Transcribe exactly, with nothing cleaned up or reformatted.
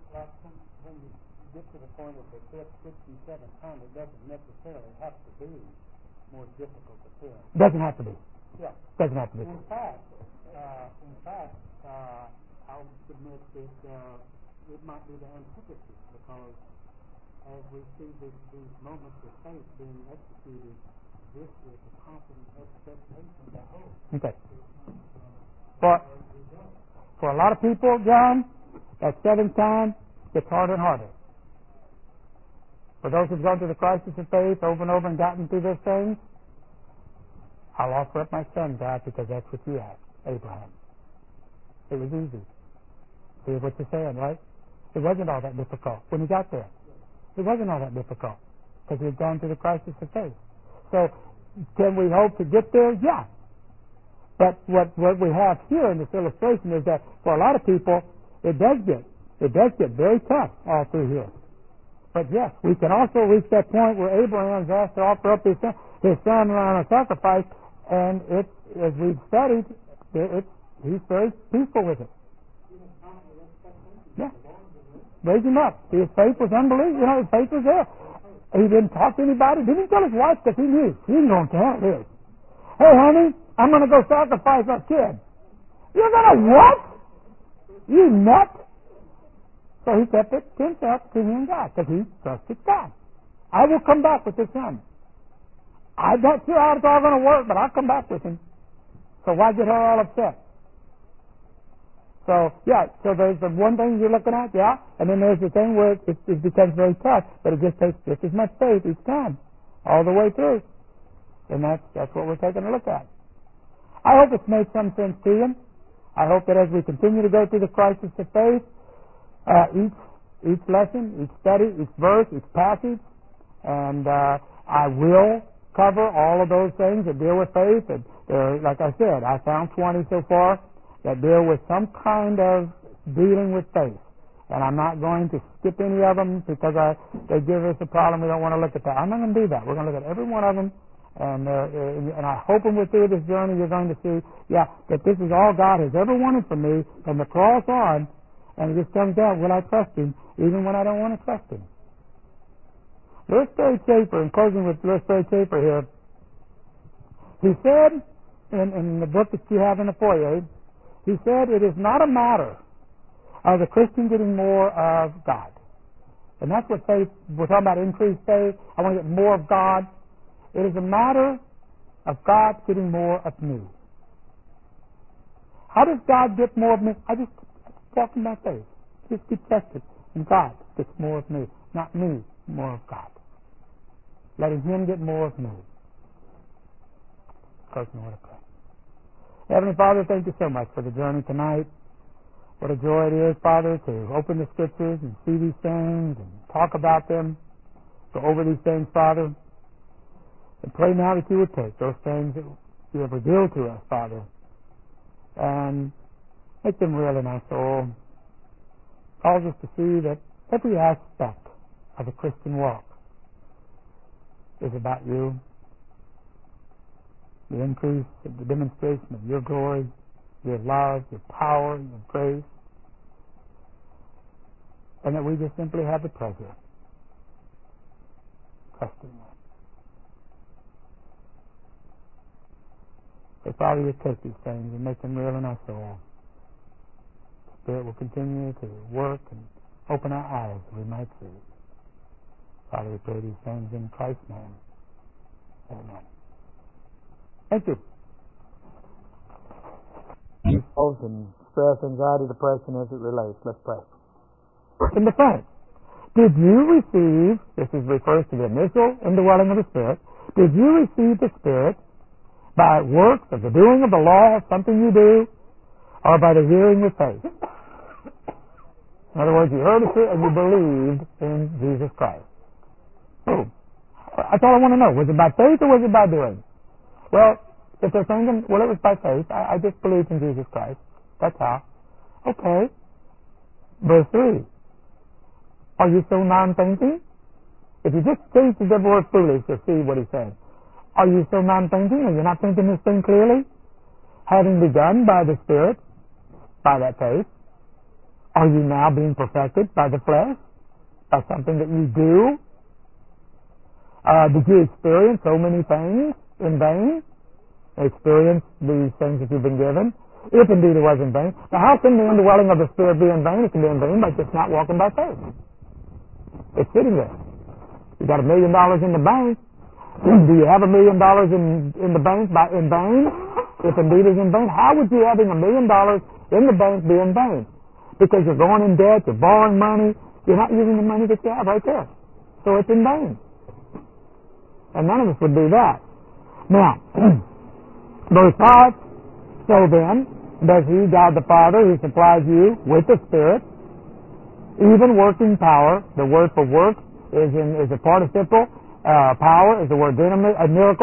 Well, when, when you get to the point of the fifth, sixth, and seventh time, it doesn't necessarily have to be more difficult appearance. Doesn't have to be. Yeah. Doesn't have to be. In fact, uh, in fact, uh, I'll submit that uh, it might be the antithesis, because as we see this, these moments of faith being executed, this is the confident expectation of hope. Okay. For, for a lot of people, John, that seventh time gets harder and harder. For those who've gone through the crisis of faith over and over and gotten through those things, I'll offer up my son, God, because that's what you asked, Abraham. It was easy. See what you're saying, right? It wasn't all that difficult when he got there. It wasn't all that difficult because he had gone through the crisis of faith. So, can we hope to get there? Yeah. But what, what we have here in this illustration is that for a lot of people, it does get, it does get very tough all through here. But yes, we can also reach that point where Abraham's asked to offer up his son, his son on a sacrifice, and it, as we've studied, it, it, he's very peaceful with it. Yeah. Raise him up. His faith was unbelievable. You know, his faith was there. He didn't talk to anybody. Didn't tell his wife because he knew. She's going to count this. Hey, honey, I'm going to go sacrifice our kid. You're going to what? You nut? So he kept it to himself, to him and God, because he trusted God. I will come back with this son. I'm not sure how it's all going to work, but I'll come back with him. So why get her all upset? So, yeah, so there's the one thing you're looking at, yeah, and then there's the thing where it, it becomes very tough, but it just takes just as much faith each time, all the way through. And that's, that's what we're taking a look at. I hope it's made some sense to you. I hope that as we continue to go through the crisis of faith, uh, each, each lesson, each study, each verse, each passage, and uh, I will cover all of those things that deal with faith. And uh, like I said, I found twenty so far that deal with some kind of dealing with faith. And I'm not going to skip any of them because I, they give us a problem. We don't want to look at that. I'm not going to do that. We're going to look at every one of them. And, uh, and I hope when we're through this journey, you're going to see, yeah, that this is all God has ever wanted from me from the cross on. And it just comes down, will I trust Him even when I don't want to trust Him? Lewis Sperry Chafer, in closing with Lewis Sperry Chafer here, he said in, in the book that you have in the foyer, he said, it is not a matter of the Christian getting more of God. And that's what faith, we're talking about increased faith. I want to get more of God. It is a matter of God getting more of me. How does God get more of me? I just walk in by faith. Just keep tested. And God gets more of me. Not me, more of God. Letting Him get more of me. Close me with a prayer. Heavenly Father, thank you so much for the journey tonight. What a joy it is, Father, to open the Scriptures and see these things and talk about them, go over these things, Father. And pray now that you would take those things that you have revealed to us, Father, and make them real in our soul. Cause us to see that every aspect of the Christian walk is about you. The increase, the demonstration of your glory, your love, your power, your grace, and that we just simply have the pleasure trusting you. So, Father, you take these things and make them real in our soul. The Spirit will continue to work and open our eyes that we might see. Father, we pray these things in Christ's name. Amen. Thank you. And stress, anxiety, depression as it relates. Let's pray. In the front, did you receive, this is refers to the initial indwelling of the Spirit, did you receive the Spirit by works of the doing of the law, something you do, or by the hearing with faith? In other words, you heard it and you believed in Jesus Christ. Boom. That's all I want to know. Was it by faith or was it by doing? Well, if they're thinking, well, it was by faith. I, I just believed in Jesus Christ. That's how. Okay. Verse three. Are you so non-thinking? If you just change the word foolish, you'll see what he's saying. Are you so non-thinking? Are you not thinking this thing clearly? Having begun by the Spirit, by that faith, Are you now being perfected by the flesh? By something that you do? Uh, did you experience so many things in vain? Experience these things that you've been given? If indeed it was in vain. Now how can the indwelling of the Spirit be in vain? It can be in vain by just not walking by faith. It's sitting there. You got a million dollars in the bank. Do you have a million dollars in in the bank by in vain? If indeed it's in vain, how would you having a million dollars in the bank be in vain? Because you're going in debt, you're borrowing money, you're not using the money that you have right there. So it's in vain. And none of us would do that. Now, verse five, so then, does He, God the Father, who supplies you with the Spirit, even working power, the word for work is in is a participle, uh, power is the word dynamite, a miracle.